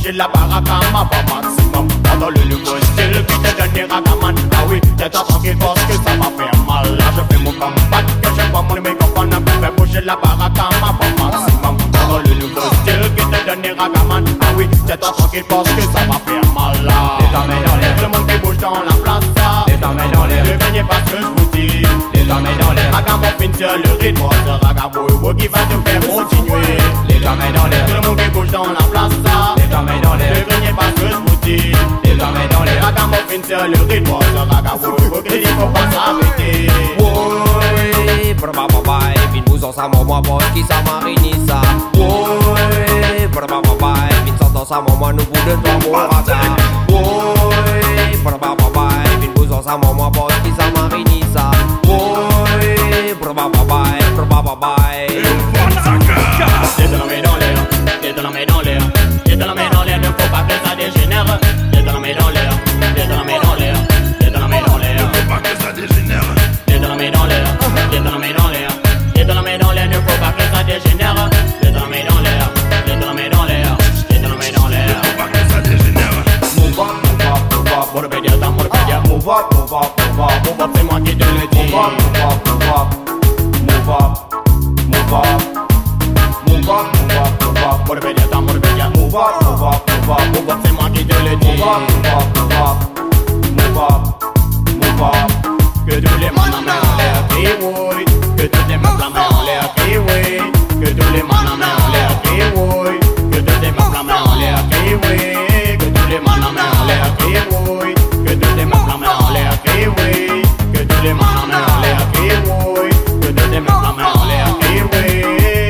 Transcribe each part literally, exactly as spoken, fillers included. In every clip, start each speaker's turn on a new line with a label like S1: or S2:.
S1: bouger la baraque à ma pas maximum. Pendant le nouveau style qui te donne des ragaman. Ah oui, t'es tranquille parce que ça m'a fait mal. Là je fais mon combat, que je vois mon microphone pour faire bouger la baraque à ma pas maximum. Pendant le nouveau style qui te donne des ragaman. Ah oui, t'es tranquille parce que ça m'a fait mal là.
S2: Les ta main dans l'air,
S1: le monde qui bouge dans la place ça.
S2: les ta main dans l'air,
S1: Ne venez pas ce que je vous dis.
S2: les ta main dans l'air,
S1: Ragamuffin sur le rythme, ce ragaboui qui va te faire continuer.
S2: les ta main dans l'air,
S1: Tout le monde qui bouge dans la place ça.
S2: les ta main dans l'air,
S1: Ne venez pas ce que je vous dis.
S2: les ta main dans l'air.
S1: Ragamuffin sur le rythme, ce ragaboui qui dit faut pas s'arrêter.
S2: Ouais, brabababay, vin vous ensemble moi boss qui ça marini ça. Ouais, brabababay, vin s'entend ça moi nous bout de toi mon raga. Ouais, brabababay, vin vous ensemble moi boss qui ça marini ça. Ouais, brabababay, brabababay.
S1: T'es de la main dans l'air, t'es de la main dans l'air, t'es de la main dans l'air, ne faut pas que ça dégénère. T'es de la main dans l'air, t'es de la main dans l'air, t'es de la main dans l'air,
S3: Faut pas que ça dégénère.
S1: t'es de la main dans l'air, t'es de la main dans l'air, t'es de la main dans l'air, ne faut pas que ça dégénère. T'es de la main dans l'air, t'es de la main dans l'air, t'es de la main dans l'air.
S3: Faut pas que ça dégénère.
S1: Move up, move up, move up, pour le pédia, dans pour le pédia. Move up, move up, move up, move up, c'est moi qui te le dis. Move up, move up, move up, move up, move up, move up, move up, pour le pédia, dans pour le pédia. Move up, move up, move up, move up, c'est moi qui te le dis. Move up, move up, move up, move up, que tous les mains en main en l'air, qui oui, que tous les mains la main en l'air, qui oui, que tous les mains en main en l'air, qui oui, que tous les mains la main en l'air, qui oui, que tous les mains la main en l'air, qui oui, que tous les mains la main en l'air, qui oui, que tous les mains la main en l'air, qui oui, que tous les mains la main en l'air, qui oui.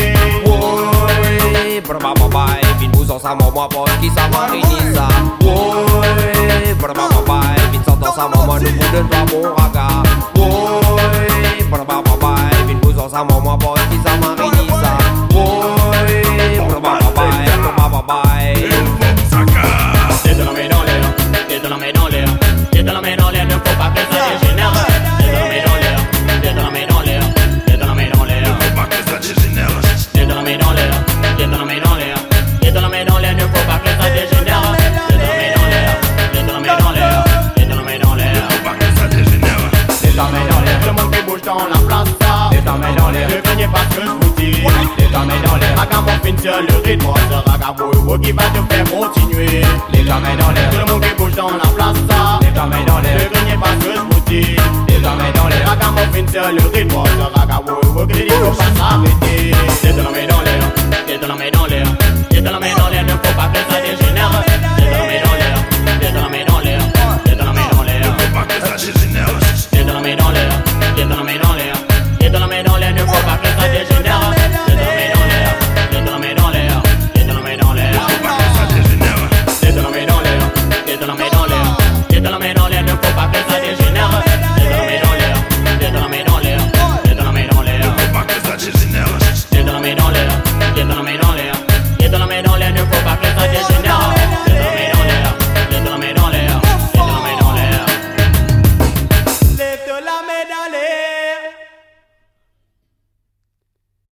S2: Ouais, brabababay, vin vous ensemble moi boss qui ça marini ça. Ouais, brabababay, vin s'entend ça moi nous bout de toi mon raga. Ouais, brabababay, vin vous ensemble moi boss qui ça marini ça. Ouais, brabababay, brabababay.
S1: T'es de la main dans l'air, t'es de la main dans l'air, t'es de la main dans l'air, ne faut pas que ça dégénère. T'es de la main dans l'air, t'es de la main dans l'air, t'es de la main dans l'air,
S3: Faut pas que ça dégénère.
S1: t'es de la main dans l'air, t'es de la main dans l'air, t'es de la main dans l'air, ne faut pas que ça dégénère. T'es de la main dans l'air, t'es de la main dans l'air, t'es de la main dans l'air.
S3: Faut pas que ça dégénère.
S2: Les ta main dans l'air,
S1: Tout le monde qui bouge dans la place ça.
S2: les ta main dans l'air,
S1: Ne venez pas que je vous dis.
S2: les ta main dans l'air,
S1: Ragamuffin sur le rythme, ce ragaboui qui va te faire continuer.
S2: les ta main dans l'air,
S1: Tout le monde qui bouge dans la place ça.
S2: les ta main dans
S1: Ne
S2: l'air,
S1: venez pas que je vous dis.
S2: les ta main dans l'air.
S1: Ragamuffin sur le rythme, ce ragaboui qui dit faut pas s'arrêter.